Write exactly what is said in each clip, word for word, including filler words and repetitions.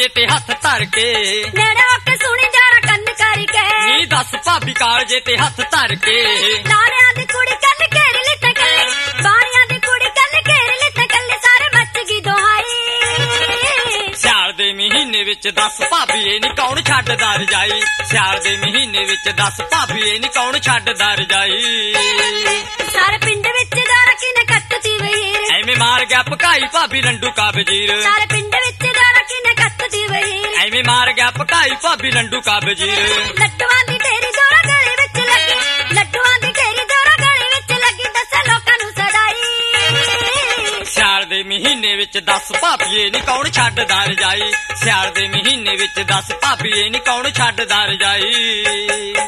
कालजे ते हथ धर के नेड़े होके सुनी जरा कन्न करके नी दस भाभी कालजे ते हथ धर के लाड़ियां दी कुड़ी कल घेर लित कल्ले बाणियां दी कुड़ी कल घेर लित कल्ले सारे मच गई दोहाई सियाल दे महीने विच दस भाभी ए नी कौन छड्डदा रजाई सियाल दे महीने विच दस भाभी ए नी कौन छड्डदा रजाई सारे पिंड विच डर किने कटती वहीर एवें मार गया पकाई भाभी लंडू का वजीर सारे पिंड विच डर किने कटती वहीर एवें मार गया पकाई भाभी लंडू का वजीर लड्डुआं दी ढेरी जोरा गले विच लगी लड्डुआं दी ढेरी जोरा गले विच लगी दस लोकां नूं सड़ाई सियाल दे महीने विच दस भाभी ए नी कौन छड्डदा रजाई सियाल दे महीने विच दस भाभी ए नी कौन छड्डदा रजाई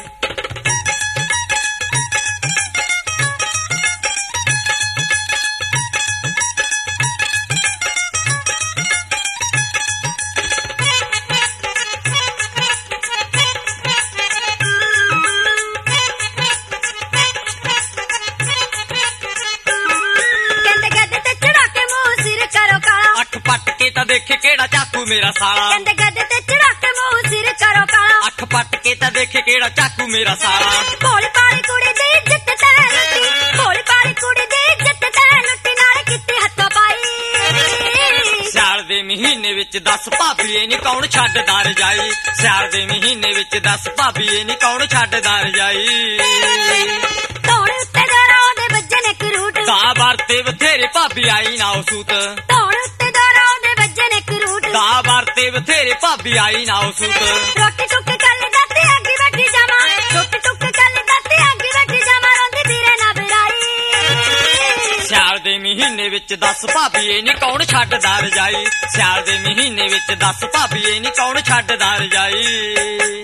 देखे केड़ा चाकू मेरा साला कहंदे गद्दे ते चढ़ा के मुंह सिर करो काला अख पट के ता देखे केड़ा चाकू मेरा साला भोली पाली कुड़ी दी इज्जत ते लुटी भोली पाली कुड़ी दी इज्जत ते लुटी नाल किते हत्था पाई सियाल दे महीने विच दस भाभी ए नी कौन छड्डदा रजाई सियाल दे महीने विच दस भाभी ए नी कौन छड्डदा रजाई धौण उत्ते जरा ओदे वजन इक रूट दा वरते बथेरे भाभी आई ना ओ सूत धौण उत्ते जरा ओदे वजन इक रूट दा वरते बथेरे भाभी आई ना ओ सूत रोटी टुक कल दाते अगी बैठी जावा रोटी टुक कल दाते अगी बैठी जावा रोंदी धीरे ना बिराई सियाल दे महीने विच दस भाभी ए नी कौन छड्डदा रजाई सियाल दे महीने विच दस भाभी ए नी कौन छड्डदा रजाई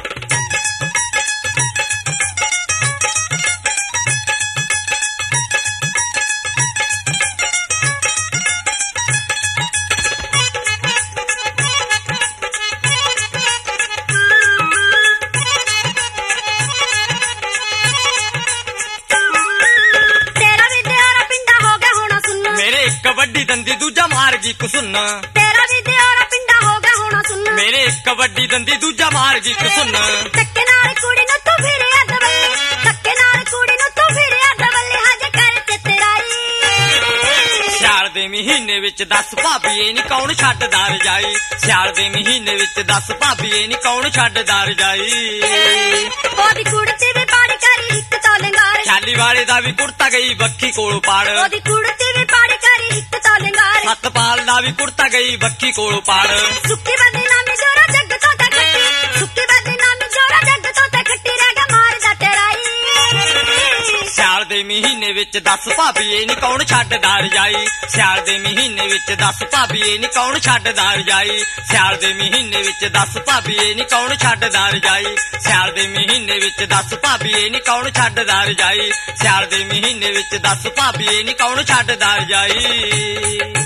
कबड्डी दंदी दूजा मार गई कुसुन तेरा भी दियोरा पिंडा होगा होना सुन मेरे कबड्डी दंदी दूजा मार गई कुसुन धक्के नाल कुड़ी नु तू फिर याद बल्ले धक्के नाल कुड़ी नु तू फिर याद बल्ले हजे कर ते तेराई सियाल दे महीने विच दस भाभी ए नी कौन छड्डदा रजाई सियाल दे महीने विच दस भाभी ए नी कौन छड्डदा रजाई ओदी कुड़ती भी पाड़ी करी हिक तो लंगार छाली वाले दा भी कुर्ता गई बक्खी कोल पाड़ ओदी कुड़ती भी पाड़ी करी हिक तो लंगार सतपाल दा भी कुर्ता गई बक्खी कोल पाड़ सुक्की बदनामी जोरा जग तो ते खट्टी सुक्की बदनामी जोरा जग तो ते खट्टी रह गा मार दा तेराई सियाल दे महीने विच दस भाभी ए नी कौन छड्डदा रजाई सियाल दे महीने विच दस भाभी ए नी कौन छड्डदा रजाई सियाल दे महीने विच दस भाभी ए नी कौन छड्डदा रजाई सियाल दे महीने विच दस भाभी ए नी कौन छड्डदा रजाई सियाल दे महीने विच दस भाभी ए नी कौन छड्डदा रजाई।